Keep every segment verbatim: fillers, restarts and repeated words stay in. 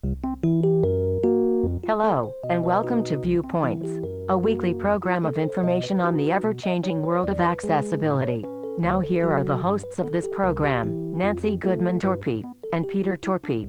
Hello, and welcome to Viewpoints, a weekly program of information on the ever-changing world of accessibility. Now here are the hosts of this program, Nancy Goodman Torpey and Peter Torpey.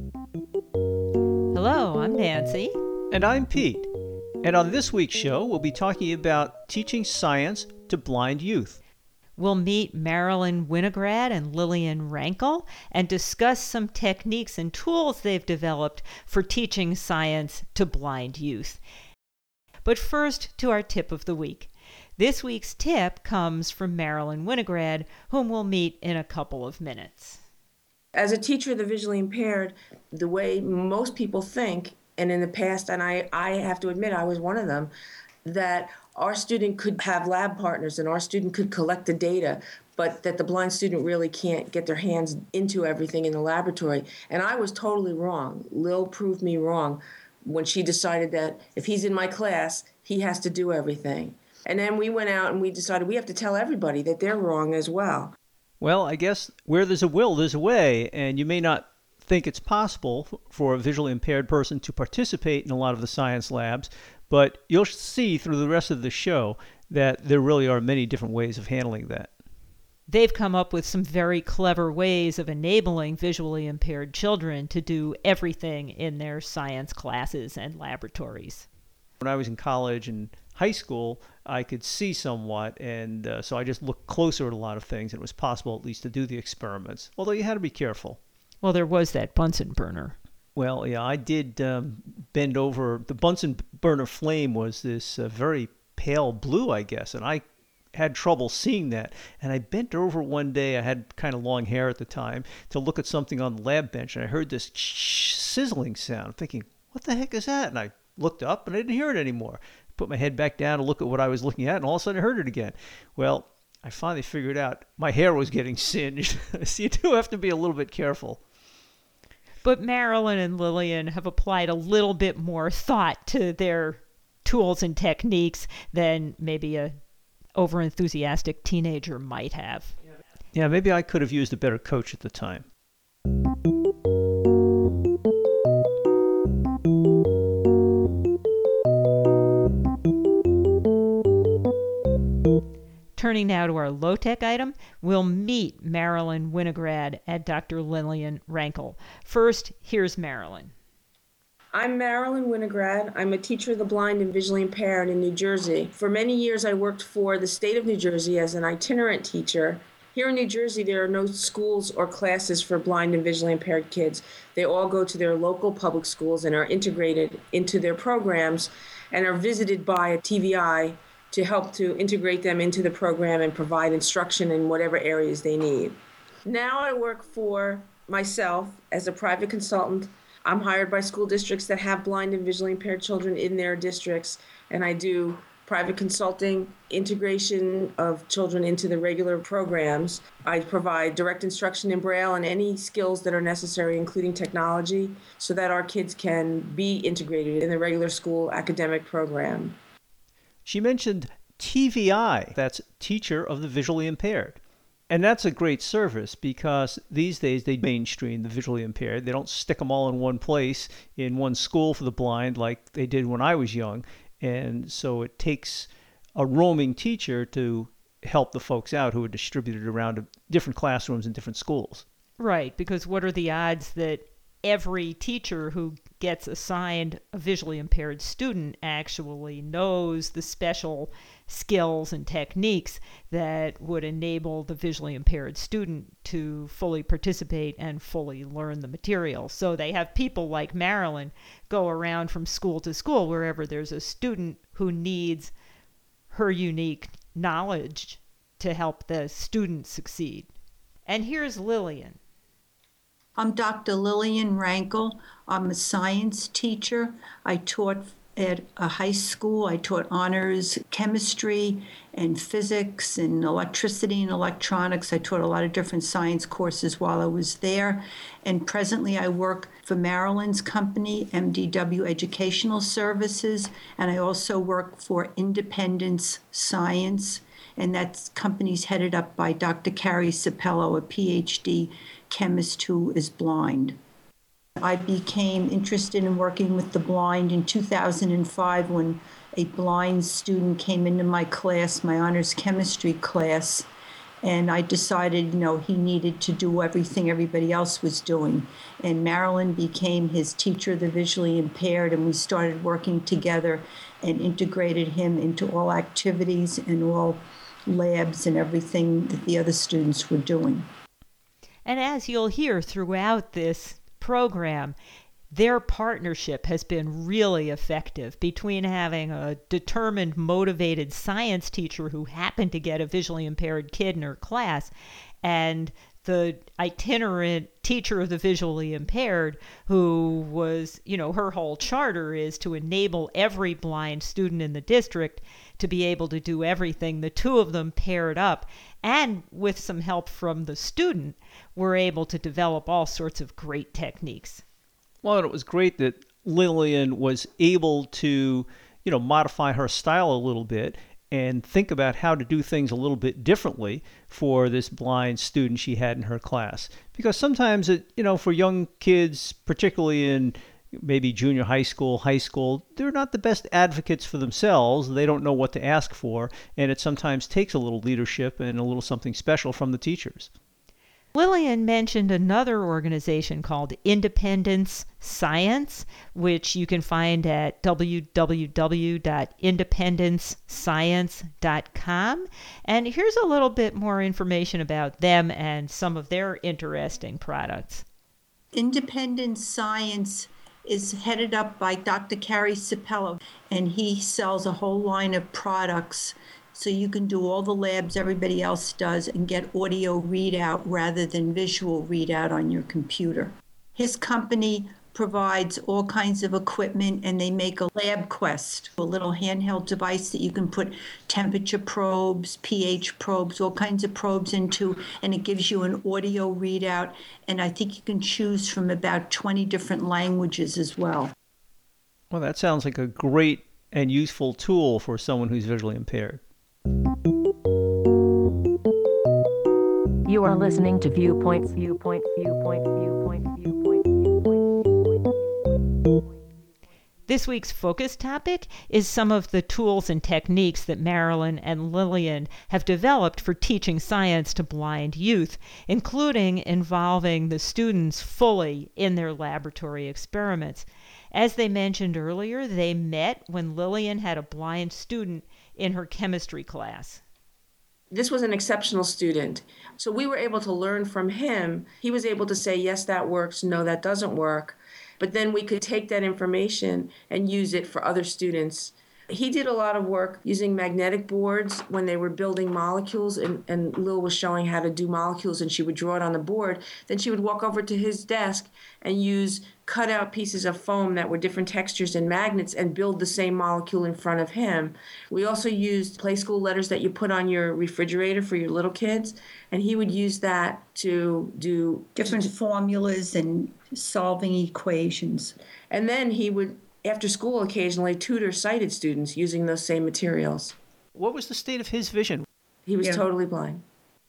Hello, I'm Nancy. And I'm Pete. And on this week's show, we'll be talking about teaching science to blind youth. We'll meet Marilyn Winograd and Lillian Rankel and discuss some techniques and tools they've developed for teaching science to blind youth. But first, to our tip of the week. This week's tip comes from Marilyn Winograd, whom we'll meet in a couple of minutes. As a teacher of the visually impaired, the way most people think, and in the past, and I, I have to admit I was one of them, that our student could have lab partners and our student could collect the data, but that the blind student really can't get their hands into everything in the laboratory. And I was totally wrong. Lil proved me wrong when she decided that if he's in my class, he has to do everything. And then we went out and we decided we have to tell everybody that they're wrong as well. Well, I guess where there's a will, there's a way, and you may not think it's possible for a visually impaired person to participate in a lot of the science labs, but you'll see through the rest of the show that there really are many different ways of handling that. They've come up with some very clever ways of enabling visually impaired children to do everything in their science classes and laboratories. When I was in college and high school, I could see somewhat, and uh, so I just looked closer at a lot of things, and it was possible at least to do the experiments, although you had to be careful. Well, there was that Bunsen burner. Well, yeah, I did um, bend over. The Bunsen burner flame was this uh, very pale blue, I guess, and I had trouble seeing that. And I bent over one day, I had kind of long hair at the time, to look at something on the lab bench, and I heard this sizzling sound. I'm thinking, what the heck is that? And I looked up, and I didn't hear it anymore. Put my head back down to look at what I was looking at, and all of a sudden I heard it again. Well, I finally figured out my hair was getting singed. So you do have to be a little bit careful. But Marilyn and Lillian have applied a little bit more thought to their tools and techniques than maybe a overenthusiastic teenager might have. Yeah, maybe I could have used a better coach at the time. Turning now to our low-tech item, we'll meet Marilyn Winograd and Doctor Lillian Rankel. First, here's Marilyn. I'm Marilyn Winograd. I'm a teacher of the blind and visually impaired in New Jersey. For many years, I worked for the state of New Jersey as an itinerant teacher. Here in New Jersey, there are no schools or classes for blind and visually impaired kids. They all go to their local public schools and are integrated into their programs and are visited by a T V I to help to integrate them into the program and provide instruction in whatever areas they need. Now I work for myself as a private consultant. I'm hired by school districts that have blind and visually impaired children in their districts, and I do private consulting, integration of children into the regular programs. I provide direct instruction in Braille and any skills that are necessary, including technology, so that our kids can be integrated in the regular school academic program. She mentioned T V I, that's Teacher of the Visually Impaired. And that's a great service because these days they mainstream the visually impaired. They don't stick them all in one place, in one school for the blind like they did when I was young. And so it takes a roaming teacher to help the folks out who are distributed around to different classrooms in different schools. Right, because what are the odds that every teacher who gets assigned a visually impaired student actually knows the special skills and techniques that would enable the visually impaired student to fully participate and fully learn the material. So they have people like Marilyn go around from school to school wherever there's a student who needs her unique knowledge to help the student succeed. And here's Lillian. I'm Doctor Lillian Rankel. I'm a science teacher. I taught at a high school. I taught honors chemistry and physics and electricity and electronics. I taught a lot of different science courses while I was there. And presently I work for Marilyn's company, M D W Educational Services, and I also work for Independence Science, and that company's headed up by Doctor Carrie Sapello, a P H D chemist who is blind. I became interested in working with the blind in two thousand five when a blind student came into my class, my honors chemistry class, and I decided, you know, he needed to do everything everybody else was doing. And Marilyn became his teacher of the visually impaired, and we started working together and integrated him into all activities and all labs and everything that the other students were doing. And as you'll hear throughout this program, their partnership has been really effective between having a determined, motivated science teacher who happened to get a visually impaired kid in her class and the itinerant teacher of the visually impaired who was, you know, her whole charter is to enable every blind student in the district to be able to do everything. The two of them paired up, and with some help from the student, were able to develop all sorts of great techniques. Well, it was great that Lillian was able to, you know, modify her style a little bit and think about how to do things a little bit differently for this blind student she had in her class. Because sometimes, it, you know, for young kids, particularly in maybe junior high school, high school, they're not the best advocates for themselves. They don't know what to ask for, and it sometimes takes a little leadership and a little something special from the teachers. Lillian mentioned another organization called Independence Science, which you can find at w w w dot independence science dot com. And here's a little bit more information about them and some of their interesting products. Independence Science is headed up by Doctor Carrie Sapello, and he sells a whole line of products so you can do all the labs everybody else does and get audio readout rather than visual readout on your computer. His company provides all kinds of equipment, and they make a LabQuest, a little handheld device that you can put temperature probes, pH probes, all kinds of probes into, and it gives you an audio readout. And I think you can choose from about twenty different languages as well. Well, that sounds like a great and useful tool for someone who's visually impaired. You are listening to Viewpoints, Viewpoint, Viewpoint, Viewpoint, Viewpoint, Viewpoint, Viewpoint. This week's focus topic is some of the tools and techniques that Marilyn and Lillian have developed for teaching science to blind youth, including involving the students fully in their laboratory experiments. As they mentioned earlier, they met when Lillian had a blind student in her chemistry class. This was an exceptional student. So we were able to learn from him. He was able to say, yes, that works, no, that doesn't work. But then we could take that information and use it for other students. He did a lot of work using magnetic boards when they were building molecules, and, and Lil was showing how to do molecules, and she would draw it on the board. Then she would walk over to his desk and use cut out pieces of foam that were different textures and magnets and build the same molecule in front of him. We also used play school letters that you put on your refrigerator for your little kids, and he would use that to do Different formulas and solving equations. And then he would, after school, occasionally tutor sighted students using those same materials. What was the state of his vision? He was Yeah. totally blind.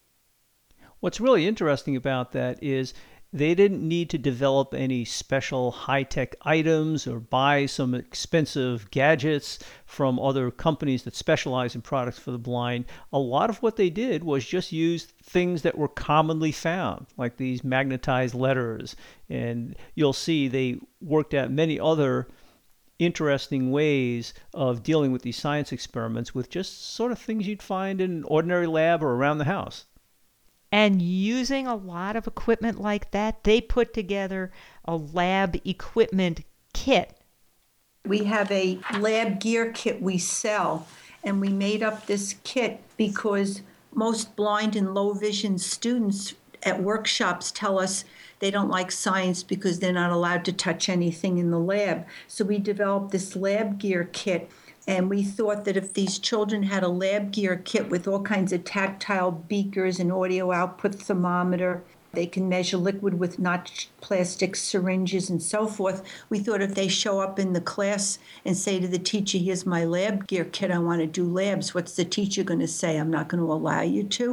What's really interesting about that is they didn't need to develop any special high-tech items or buy some expensive gadgets from other companies that specialize in products for the blind. A lot of what they did was just use things that were commonly found, like these magnetized letters. And you'll see they worked out many other interesting ways of dealing with these science experiments with just sort of things you'd find in an ordinary lab or around the house. And using a lot of equipment like that, they put together a lab equipment kit. We have a lab gear kit we sell, and we made up this kit because most blind and low vision students at workshops tell us they don't like science because they're not allowed to touch anything in the lab. So we developed this lab gear kit. And we thought that if these children had a lab gear kit with all kinds of tactile beakers and audio output thermometer, they can measure liquid with not plastic syringes and so forth. We thought if they show up in the class and say to the teacher, here's my lab gear kit, I want to do labs, what's the teacher going to say? I'm not going to allow you to.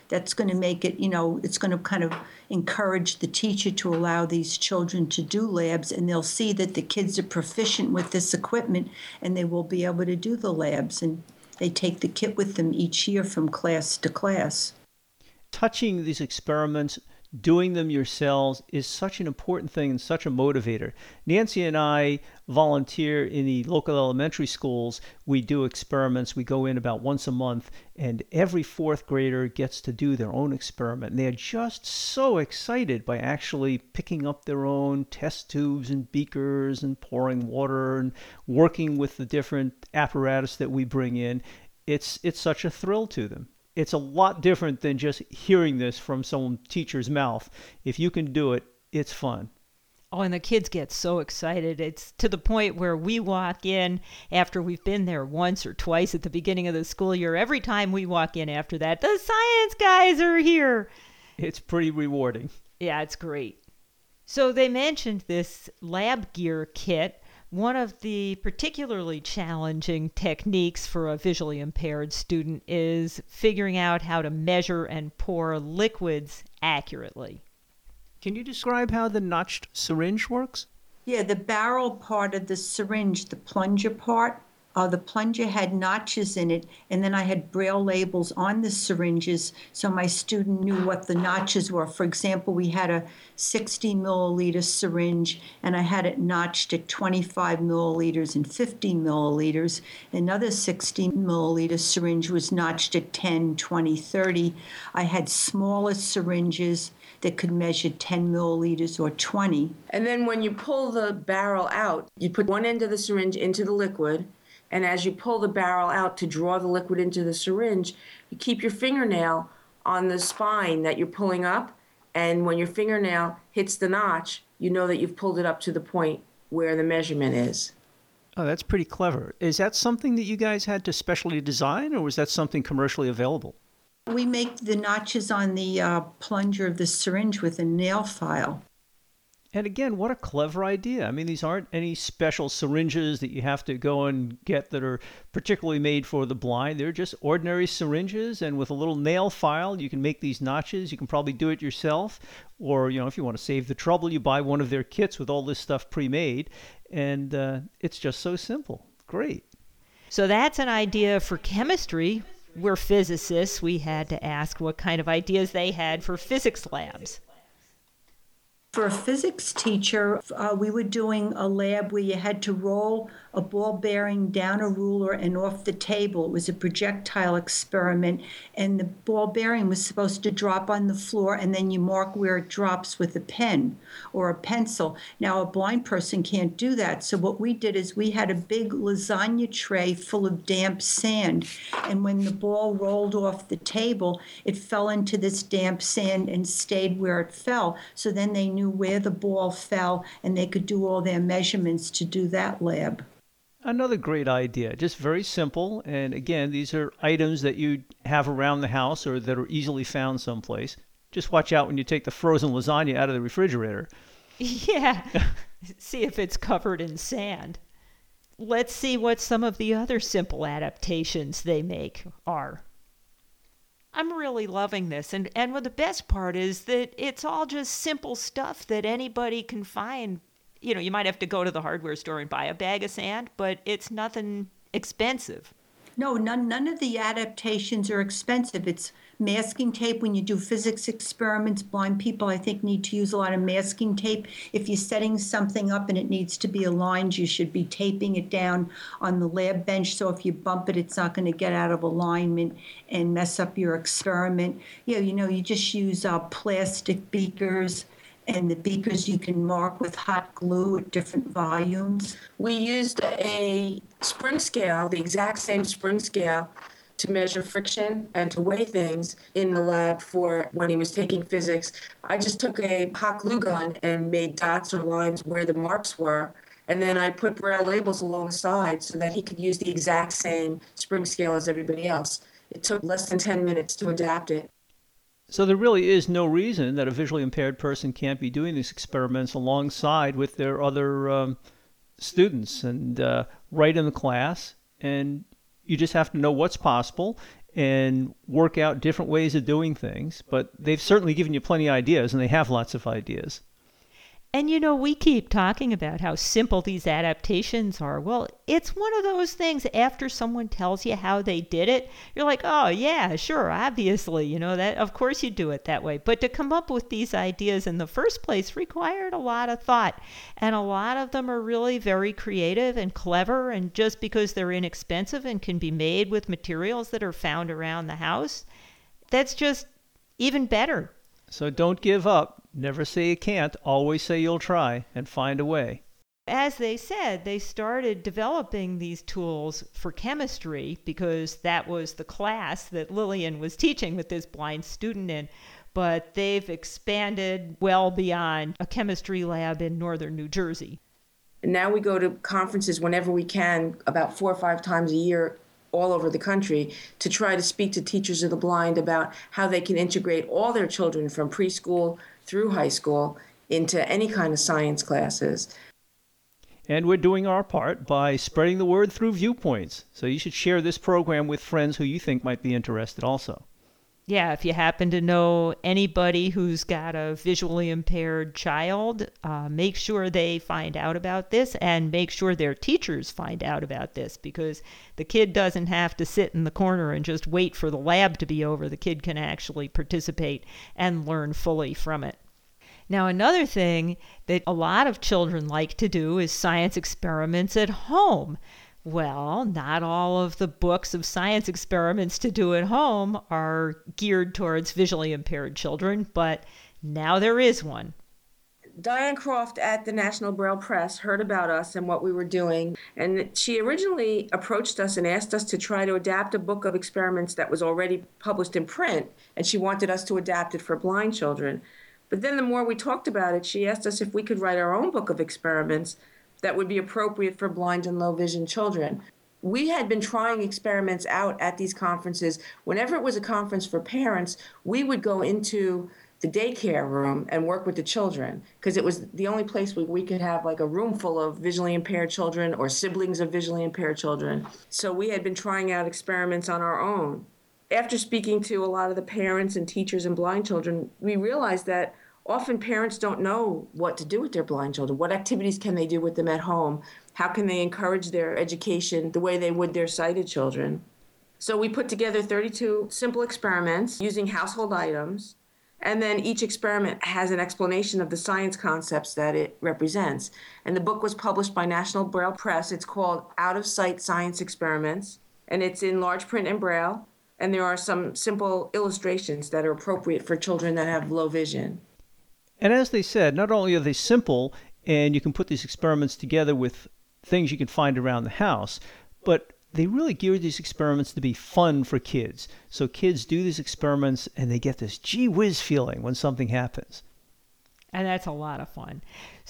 That's going to make it, you know, it's going to kind of encourage the teacher to allow these children to do labs, and they'll see that the kids are proficient with this equipment and they will be able to do the labs. And they take the kit with them each year from class to class. Touching these experiments, doing them yourselves is such an important thing and such a motivator. Nancy and I volunteer in the local elementary schools. We do experiments. We go in about once a month, and every fourth grader gets to do their own experiment. And they're just so excited by actually picking up their own test tubes and beakers and pouring water and working with the different apparatus that we bring in. It's it's such a thrill to them. It's a lot different than just hearing this from some teacher's mouth. If you can do it, it's fun. Oh, and the kids get so excited. It's to the point where we walk in after we've been there once or twice at the beginning of the school year. Every time we walk in after that, the science guys are here. It's pretty rewarding. Yeah, it's great. So they mentioned this lab gear kit. One of the particularly challenging techniques for a visually impaired student is figuring out how to measure and pour liquids accurately. Can you describe how the notched syringe works? Yeah, the barrel part of the syringe, the plunger part, uh, the plunger had notches in it, and then I had braille labels on the syringes so my student knew what the notches were. For example, we had a sixty milliliter syringe, and I had it notched at twenty-five milliliters and fifty milliliters. Another sixty milliliter syringe was notched at ten, twenty, thirty. I had smaller syringes that could measure ten milliliters or twenty. And then when you pull the barrel out, you put one end of the syringe into the liquid, and as you pull the barrel out to draw the liquid into the syringe, you keep your fingernail on the spine that you're pulling up, and when your fingernail hits the notch, you know that you've pulled it up to the point where the measurement is. Oh, that's pretty clever. Is that something that you guys had to specially design, or was that something commercially available? We make the notches on the uh, plunger of the syringe with a nail file. And again, what a clever idea. I mean, these aren't any special syringes that you have to go and get that are particularly made for the blind. They're just ordinary syringes, and with a little nail file, you can make these notches. You can probably do it yourself, or, you know, if you want to save the trouble, you buy one of their kits with all this stuff pre-made, and uh, it's just so simple. Great. So that's an idea for chemistry. We're physicists. We had to ask what kind of ideas they had for physics labs. For a physics teacher, uh, we were doing a lab where you had to roll a ball bearing down a ruler and off the table. It was a projectile experiment, and the ball bearing was supposed to drop on the floor, and then you mark where it drops with a pen or a pencil. Now, a blind person can't do that, so what we did is we had a big lasagna tray full of damp sand, and when the ball rolled off the table, it fell into this damp sand and stayed where it fell. So then they knew where the ball fell, and they could do all their measurements to do that lab. Another great idea, just very simple. And again, these are items that you have around the house or that are easily found someplace. Just watch out when you take the frozen lasagna out of the refrigerator. Yeah, see if it's covered in sand. Let's see what some of the other simple adaptations they make are. I'm really loving this, and, and what the best part is that it's all just simple stuff that anybody can find. You know, you might have to go to the hardware store and buy a bag of sand, but it's nothing expensive. No, none, none of the adaptations are expensive. It's masking tape. When you do physics experiments, blind people, I think, need to use a lot of masking tape. If you're setting something up and it needs to be aligned, you should be taping it down on the lab bench, so if you bump it, it's not going to get out of alignment and mess up your experiment. Yeah, you know, you just use uh, plastic beakers, and the beakers you can mark with hot glue at different volumes. We used a spring scale, the exact same spring scale, to measure friction and to weigh things in the lab for when he was taking physics. I just took a hot glue gun and made dots or lines where the marks were, and then I put braille labels along the side so that he could use the exact same spring scale as everybody else. It took less than ten minutes to adapt it. So there really is no reason that a visually impaired person can't be doing these experiments alongside with their other um, students and uh, right in the class. And you just have to know what's possible and work out different ways of doing things. But they've certainly given you plenty of ideas, and they have lots of ideas. And you know, we keep talking about how simple these adaptations are. Well, it's one of those things after someone tells you how they did it, you're like, oh, yeah, sure, obviously, you know, that of course you do it that way. But to come up with these ideas in the first place required a lot of thought. And a lot of them are really very creative and clever. And just because they're inexpensive and can be made with materials that are found around the house, that's just even better. So don't give up. Never say you can't. Always say you'll try and find a way. As they said, they started developing these tools for chemistry because that was the class that Lillian was teaching with this blind student in. But they've expanded well beyond a chemistry lab in northern New Jersey. And now we go to conferences whenever we can, about four or five times a year, all over the country, to try to speak to teachers of the blind about how they can integrate all their children from preschool through high school into any kind of science classes. And we're doing our part by spreading the word through Viewpoints. So you should share this program with friends who you think might be interested also. Yeah, if you happen to know anybody who's got a visually impaired child, uh, make sure they find out about this and make sure their teachers find out about this, because the kid doesn't have to sit in the corner and just wait for the lab to be over. The kid can actually participate and learn fully from it. Now, another thing that a lot of children like to do is science experiments at home. Well, not all of the books of science experiments to do at home are geared towards visually impaired children, but now there is one. Diane Croft at the National Braille Press heard about us and what we were doing, and she originally approached us and asked us to try to adapt a book of experiments that was already published in print, and she wanted us to adapt it for blind children. But then the more we talked about it, she asked us if we could write our own book of experiments that would be appropriate for blind and low vision children. We had been trying experiments out at these conferences. Whenever it was a conference for parents, we would go into the daycare room and work with the children, because it was the only place where we could have like a room full of visually impaired children or siblings of visually impaired children. So we had been trying out experiments on our own. After speaking to a lot of the parents and teachers and blind children, we realized that often parents don't know what to do with their blind children. What activities can they do with them at home? How can they encourage their education the way they would their sighted children? So we put together thirty-two simple experiments using household items, and then each experiment has an explanation of the science concepts that it represents. And the book was published by National Braille Press. It's called Out of Sight Science Experiments, and it's in large print and Braille, and there are some simple illustrations that are appropriate for children that have low vision. And as they said, not only are they simple, and you can put these experiments together with things you can find around the house, but they really gear these experiments to be fun for kids. So kids do these experiments and they get this gee whiz feeling when something happens. And that's a lot of fun.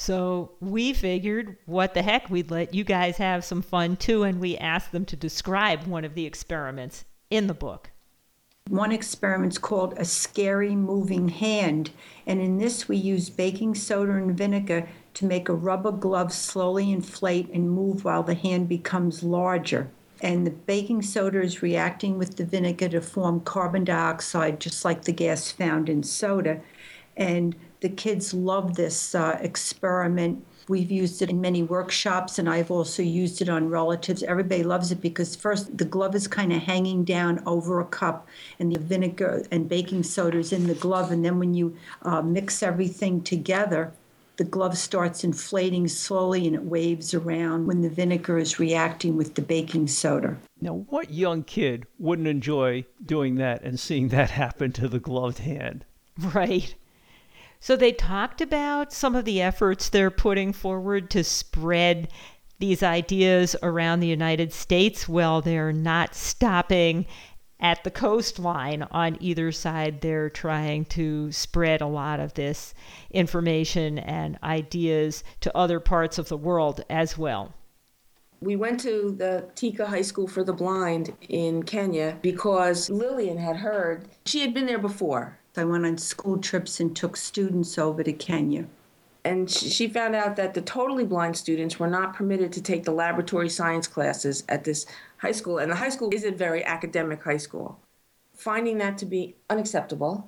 So we figured, what the heck, we'd let you guys have some fun too, and we asked them to describe one of the experiments in the book. One experiment's called a scary moving hand, and in this we use baking soda and vinegar to make a rubber glove slowly inflate and move while the hand becomes larger. And the baking soda is reacting with the vinegar to form carbon dioxide, just like the gas found in soda. And the kids love this uh, experiment. We've used it in many workshops, and I've also used it on relatives. Everybody loves it because first the glove is kind of hanging down over a cup, and the vinegar and baking soda is in the glove. And then when you uh, mix everything together, the glove starts inflating slowly and it waves around when the vinegar is reacting with the baking soda. Now, what young kid wouldn't enjoy doing that and seeing that happen to the gloved hand? Right. So they talked about some of the efforts they're putting forward to spread these ideas around the United States. Well, they're not stopping at the coastline on either side. They're trying to spread a lot of this information and ideas to other parts of the world as well. We went to the Tika High School for the Blind in Kenya because Lillian had heard. She had been there before. I went on school trips and took students over to Kenya. And she found out that the totally blind students were not permitted to take the laboratory science classes at this high school. And the high school is a very academic high school. finding that to be unacceptable,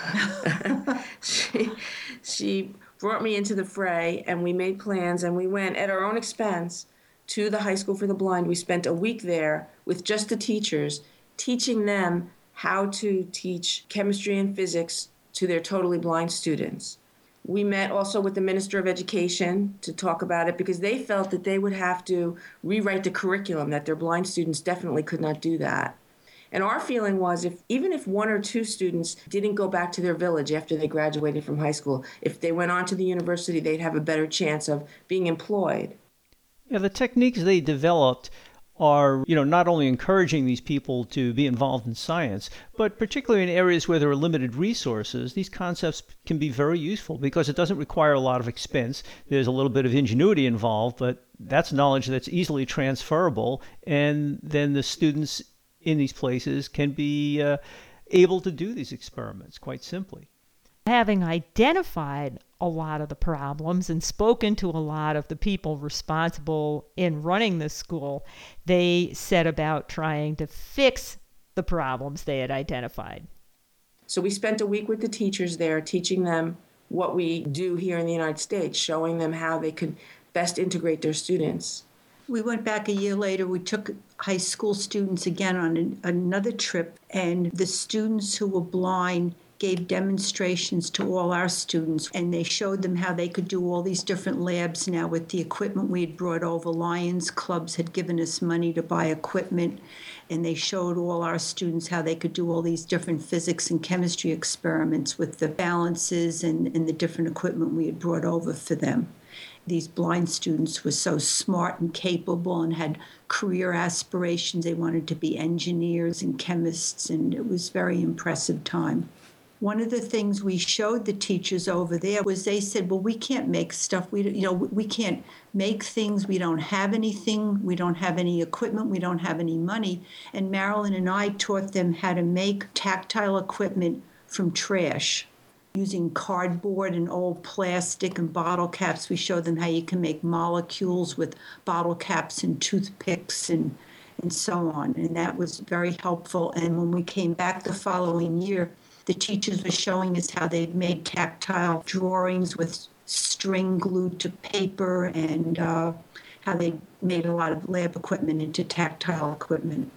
she, she brought me into the fray, and we made plans, and we went at our own expense to the High School for the Blind. We spent a week there with just the teachers, teaching them how to teach chemistry and physics to their totally blind students. We met also with the Minister of Education to talk about it because they felt that they would have to rewrite the curriculum, that their blind students definitely could not do that. And our feeling was if even if one or two students didn't go back to their village after they graduated from high school, if they went on to the university, they'd have a better chance of being employed. Yeah, the techniques they developed are, you know, not only encouraging these people to be involved in science, but particularly in areas where there are limited resources, these concepts can be very useful because it doesn't require a lot of expense. There's a little bit of ingenuity involved, but that's knowledge that's easily transferable, and then the students in these places can be uh, able to do these experiments quite simply. Having identified a lot of the problems and spoken to a lot of the people responsible in running the school, they set about trying to fix the problems they had identified. So we spent a week with the teachers there, teaching them what we do here in the United States, showing them how they could best integrate their students. We went back a year later. We took high school students again on an, another trip, and the students who were blind gave demonstrations to all our students, and they showed them how they could do all these different labs now with the equipment we had brought over. Lions Clubs had given us money to buy equipment, and they showed all our students how they could do all these different physics and chemistry experiments with the balances and, and the different equipment we had brought over for them. These blind students were so smart and capable and had career aspirations. They wanted to be engineers and chemists, and it was a very impressive time. One of the things we showed the teachers over there was they said, well, we can't make stuff. We, you know, we can't make things. We don't have anything. We don't have any equipment. We don't have any money. And Marilyn and I taught them how to make tactile equipment from trash. Using cardboard and old plastic and bottle caps, we showed them how you can make molecules with bottle caps and toothpicks and, and so on. And that was very helpful. And when we came back the following year, the teachers were showing us how they'd made tactile drawings with string glued to paper and uh, how they made a lot of lab equipment into tactile equipment.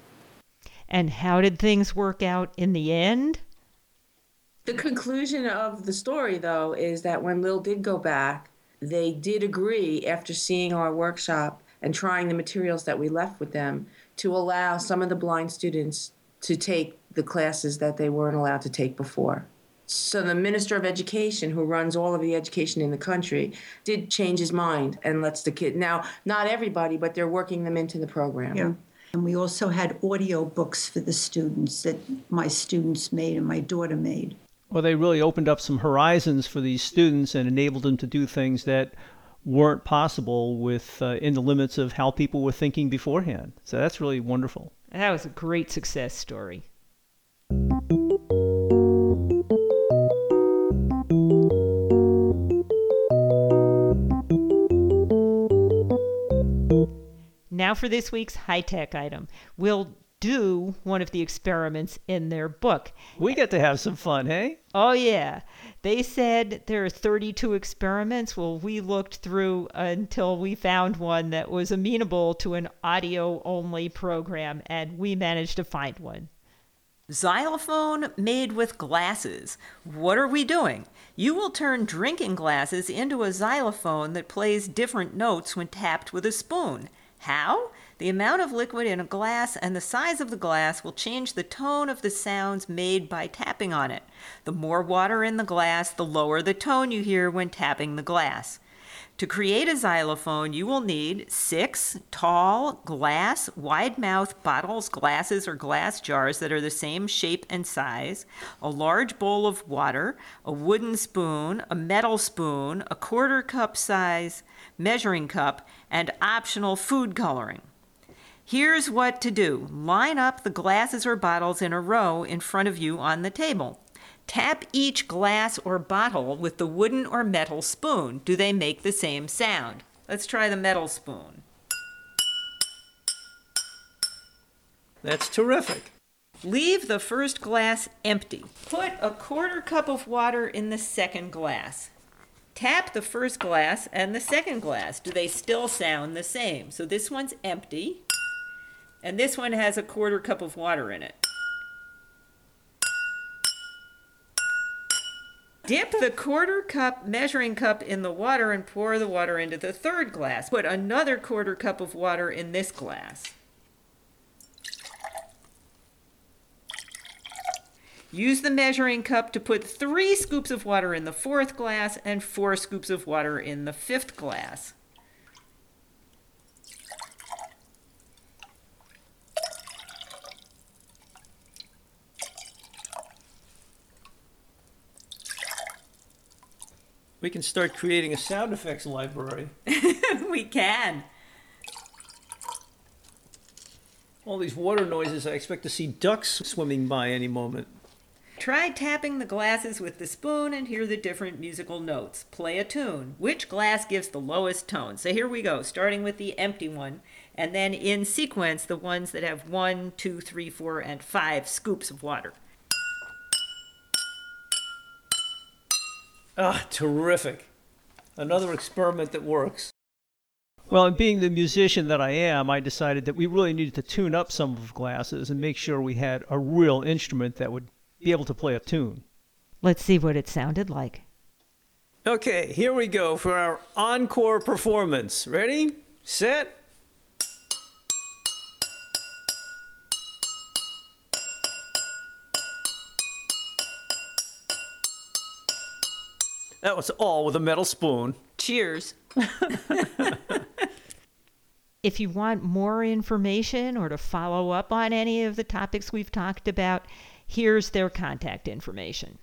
And how did things work out in the end? The conclusion of the story, though, is that when Lil did go back, they did agree, after seeing our workshop and trying the materials that we left with them, to allow some of the blind students to take the classes that they weren't allowed to take before. So the Minister of Education, who runs all of the education in the country, did change his mind and lets the kid. Now, not everybody, but they're working them into the program. Yeah. And we also had audio books for the students that my students made and my daughter made. Well, they really opened up some horizons for these students and enabled them to do things that weren't possible with uh, in the limits of how people were thinking beforehand. So that's really wonderful. That was a great success story. Now for this week's high-tech item. We'll do one of the experiments in their book. We get to have some fun, hey? Oh, yeah. They said there are thirty-two experiments. Well, we looked through until we found one that was amenable to an audio-only program, and we managed to find one. Xylophone made with glasses. What are we doing? You will turn drinking glasses into a xylophone that plays different notes when tapped with a spoon. How? The amount of liquid in a glass and the size of the glass will change the tone of the sounds made by tapping on it. The more water in the glass, the lower the tone you hear when tapping the glass. To create a xylophone, you will need six tall, glass, wide-mouth bottles, glasses, or glass jars that are the same shape and size, a large bowl of water, a wooden spoon, a metal spoon, a quarter cup size measuring cup, and optional food coloring. Here's what to do. Line up the glasses or bottles in a row in front of you on the table. Tap each glass or bottle with the wooden or metal spoon. Do they make the same sound? Let's try the metal spoon. That's terrific. Leave the first glass empty. Put a quarter cup of water in the second glass. Tap the first glass and the second glass. Do they still sound the same? So this one's empty, and this one has a quarter cup of water in it. Dip the quarter cup measuring cup in the water and pour the water into the third glass. Put another quarter cup of water in this glass. Use the measuring cup to put three scoops of water in the fourth glass and four scoops of water in the fifth glass. We can start creating a sound effects library. We can. All these water noises, I expect to see ducks swimming by any moment. Try tapping the glasses with the spoon and hear the different musical notes. Play a tune. Which glass gives the lowest tone? So here we go, starting with the empty one, and then in sequence, the ones that have one, two, three, four, and five scoops of water. Ah, terrific. Another experiment that works. Well, and being the musician that I am, I decided that we really needed to tune up some of the glasses and make sure we had a real instrument that would be able to play a tune. Let's see what it sounded like. Okay, here we go for our encore performance. Ready, set. That was all with a metal spoon. Cheers. If you want more information or to follow up on any of the topics we've talked about, here's their contact information.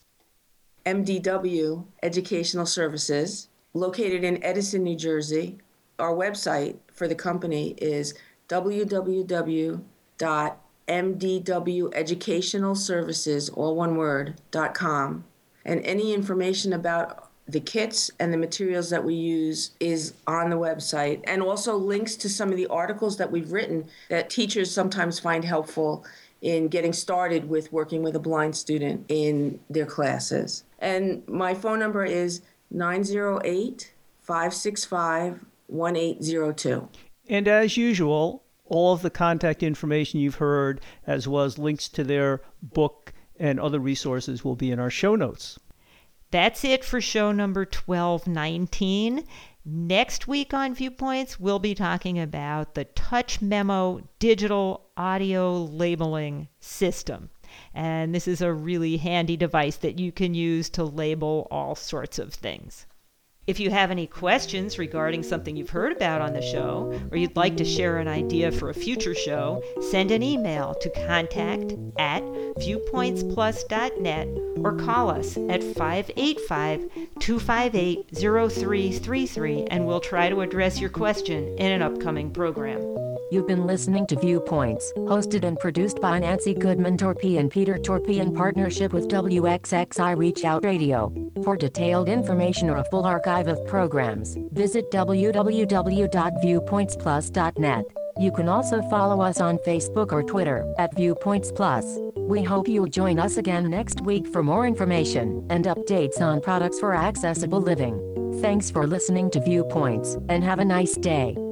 M D W Educational Services, located in Edison, New Jersey. Our website for the company is w w w dot m d w educational services, all one word, dot com. And any information about the kits and the materials that we use is on the website, and also links to some of the articles that we've written that teachers sometimes find helpful in getting started with working with a blind student in their classes. And my phone number is nine zero eight, five six five, one eight zero two. And as usual, all of the contact information you've heard, as well as links to their book and other resources, will be in our show notes. That's it for show number twelve nineteen. Next week on Viewpoints, we'll be talking about the Touch Memo digital audio labeling system. And this is a really handy device that you can use to label all sorts of things. If you have any questions regarding something you've heard about on the show, or you'd like to share an idea for a future show, send an email to contact at viewpoints plus dot net or call us at five eight five, two five eight, zero three three three and we'll try to address your question in an upcoming program. You've been listening to Viewpoints, hosted and produced by Nancy Goodman Torpy and Peter Torpy in partnership with W X X I Reach Out Radio. For detailed information or a full archive of programs, visit w w w dot viewpoints plus dot net. You can also follow us on Facebook or Twitter at Viewpoints Plus. We hope you'll join us again next week for more information and updates on products for accessible living. Thanks for listening to Viewpoints, and have a nice day.